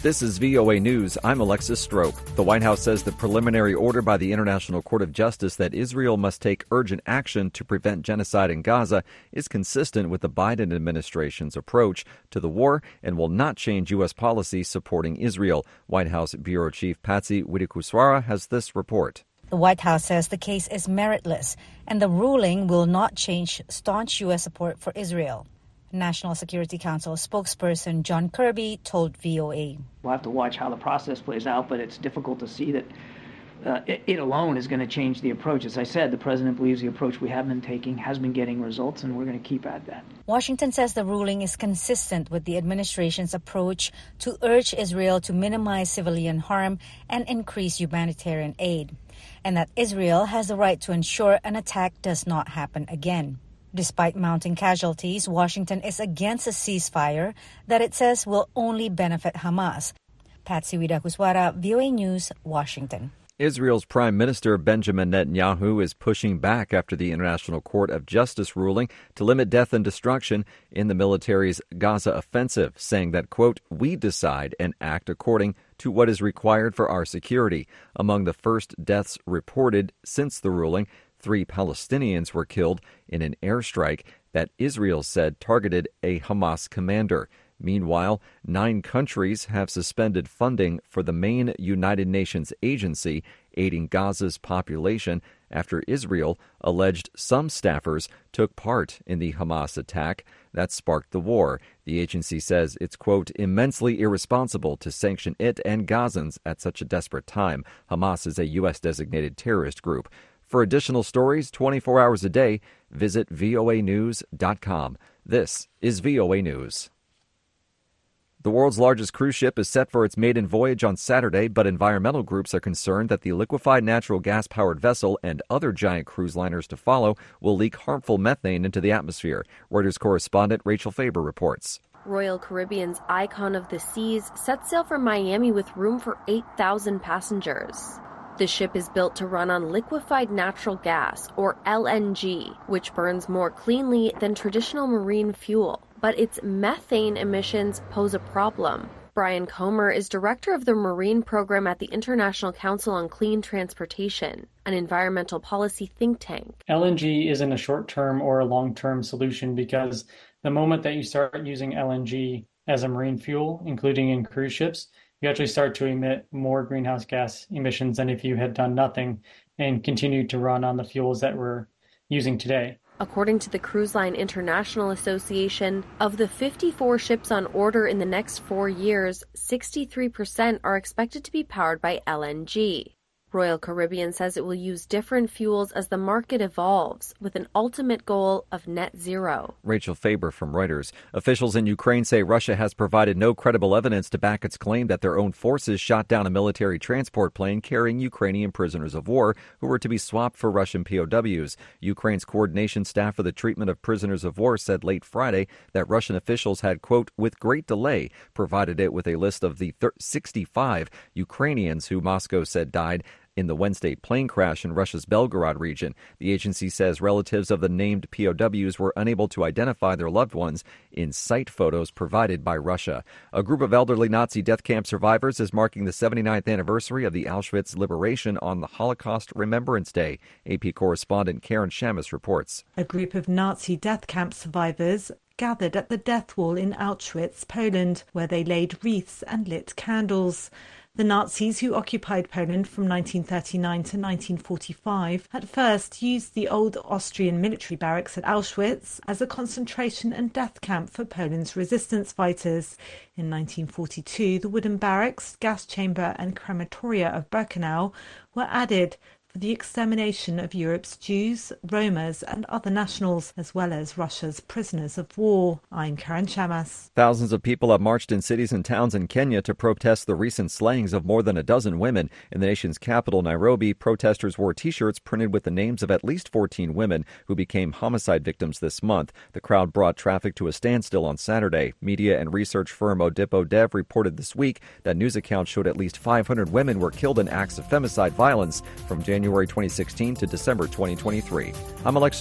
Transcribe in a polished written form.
This is VOA News. I'm Alexis Strope. The White House says the preliminary order by the International Court of Justice that Israel must take urgent action to prevent genocide in Gaza is consistent with the Biden administration's approach to the war and will not change U.S. policy supporting Israel. White House Bureau Chief Patsy Widakuswara has this report. The White House says the case is meritless and the ruling will not change staunch U.S. support for Israel. National Security Council spokesperson John Kirby told VOA. We'll have to watch how the process plays out, but it's difficult to see that it alone is going to change the approach. As I said, the president believes the approach we have been taking has been getting results, and we're going to keep at that. Washington says the ruling is consistent with the administration's approach to urge Israel to minimize civilian harm and increase humanitarian aid, and that Israel has the right to ensure an attack does not happen again. Despite mounting casualties, Washington is against a ceasefire that it says will only benefit Hamas. Patsy Widakuswara, VOA News, Washington. Israel's Prime Minister Benjamin Netanyahu is pushing back after the International Court of Justice ruling to limit death and destruction in the military's Gaza offensive, saying that, quote, "we decide and act according to what is required for our security." Among the first deaths reported since the ruling, 3 Palestinians were killed in an airstrike that Israel said targeted a Hamas commander. Meanwhile, 9 countries have suspended funding for the main United Nations agency aiding Gaza's population after Israel alleged some staffers took part in the Hamas attack that sparked the war. The agency says it's, quote, "immensely irresponsible to sanction it and Gazans at such a desperate time." Hamas is a U.S.-designated terrorist group. For additional stories 24 hours a day, visit voanews.com. This is VOA News. The world's largest cruise ship is set for its maiden voyage on Saturday, but environmental groups are concerned that the liquefied natural gas-powered vessel and other giant cruise liners to follow will leak harmful methane into the atmosphere. Reuters correspondent Rachel Faber reports. Royal Caribbean's Icon of the Seas sets sail for Miami with room for 8,000 passengers. The ship is built to run on liquefied natural gas, or LNG, which burns more cleanly than traditional marine fuel. But its methane emissions pose a problem. Brian Comer is director of the marine program at the International Council on Clean Transportation, an environmental policy think tank. LNG isn't a short-term or a long-term solution because the moment that you start using LNG as a marine fuel, including in cruise ships, you actually start to emit more greenhouse gas emissions than if you had done nothing and continued to run on the fuels that we're using today. According to the Cruise Line International Association, of the 54 ships on order in the next 4 years, 63% are expected to be powered by LNG. Royal Caribbean says it will use different fuels as the market evolves, with an ultimate goal of net zero. Rachel Faber from Reuters. Officials in Ukraine say Russia has provided no credible evidence to back its claim that their own forces shot down a military transport plane carrying Ukrainian prisoners of war who were to be swapped for Russian POWs. Ukraine's coordination staff for the treatment of prisoners of war said late Friday that Russian officials had, quote, "with great delay," provided it with a list of the 65 Ukrainians who Moscow said died in the Wednesday plane crash in Russia's Belgorod region. The agency says relatives of the named POWs were unable to identify their loved ones in site photos provided by Russia. A group of elderly Nazi death camp survivors is marking the 79th anniversary of the Auschwitz liberation on the Holocaust Remembrance Day. AP correspondent Karen Shamus reports. A group of Nazi death camp survivors gathered at the death wall in Auschwitz, Poland, where they laid wreaths and lit candles. The Nazis, who occupied Poland from 1939 to 1945, at first used the old Austrian military barracks at Auschwitz as a concentration and death camp for Poland's resistance fighters. In 1942, the wooden barracks, gas chamber and crematoria of Birkenau were added for the extermination of Europe's Jews, Romas and other nationals, as well as Russia's prisoners of war. I'm Karen Shamas. Thousands of people have marched in cities and towns in Kenya to protest the recent slayings of more than a dozen women. In the nation's capital, Nairobi, protesters wore T-shirts printed with the names of at least 14 women who became homicide victims this month. The crowd brought traffic to a standstill on Saturday. Media and research firm Odipo Dev reported this week that news accounts showed at least 500 women were killed in acts of femicide violence from January 2016 to December 2023. I'm Alexis